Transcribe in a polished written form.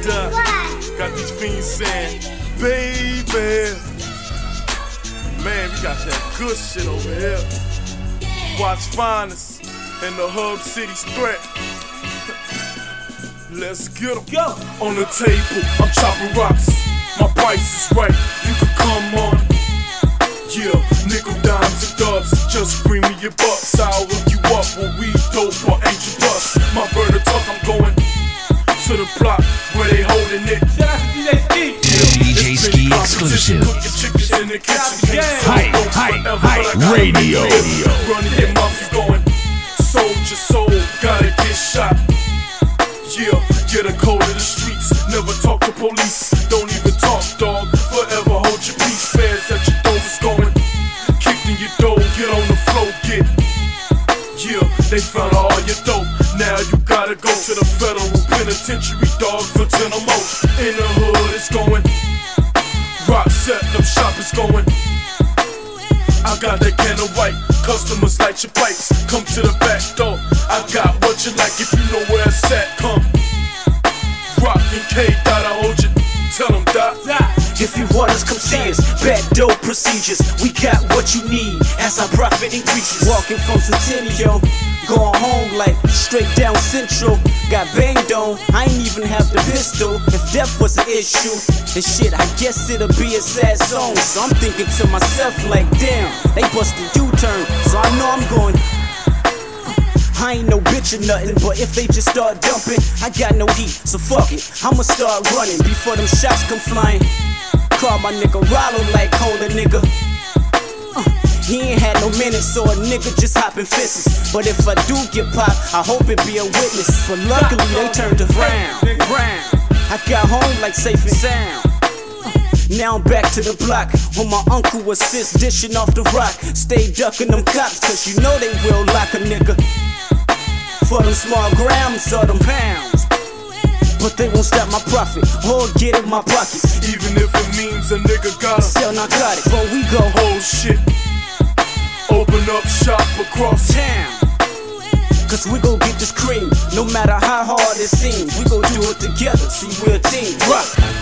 Got these fiends saying, baby. Man, we got that good shit over here. Watch Finest and the Hub City's threat. Let's get 'em. Go. On the table, I'm chopping rocks. My price is right, you can come on. Yeah, nickel, dimes, and dubs. Just bring me your bucks, I'll hook you up with weed, dope, or angel dust. My bird of talk, I'm going to the block where they holding it. Shout out to DJ Ski. DJ Ski exclusive. Cook your chickens in the kitchen. Hi, radio. Running your mouth, you going soldier soul, gotta get shot. Yeah, get a code of the streets. Never talk to police, don't even talk, dog. Forever hold your peace. Fans at your door is going. Kicked in your door, get on the floor, get. Yeah, they found all your dope. Now you gotta go to the federal penitentiary, dog, for 10 or more. In the hood, it's going. Rock set, them shop is going. I got that can of white. Customers light your pipes. Come to the back door. I got what you like if you know where it's at. Come. Rock and K, gotta hold you. Tell them, Doc. If you want us, come see us. Bad dope procedures. We got what you need as our profit increases. Walking from Centennial, going home like straight down Central. Got banged on, I ain't even have the pistol. If death was an issue, then shit, I guess it'll be a sad song. So I'm thinking to myself like, damn, they busted U-turn, so I know I'm going. I ain't no bitch or nothing, but if they just start dumping, I got no heat, so fuck it, I'ma start running before them shots come flying. Call my nigga Rollo like, hold a nigga. He ain't had no minutes, so a nigga just hopping fences. But if I do get popped, I hope it be a witness. But luckily they turned around. I got home like safe and sound. Now I'm back to the block when my uncle assists dishing off the rock. Stay ducking them cops, cause you know they will lock a nigga for them small grams or them pounds. But they won't stop my profit or get in my pockets. Even if it means a nigga gotta sell narcotics, but we go whole shit. Open up shop across town. Cause we gon' get this cream, no matter how hard it seems. We gon' do it together, see we're a team. Rock.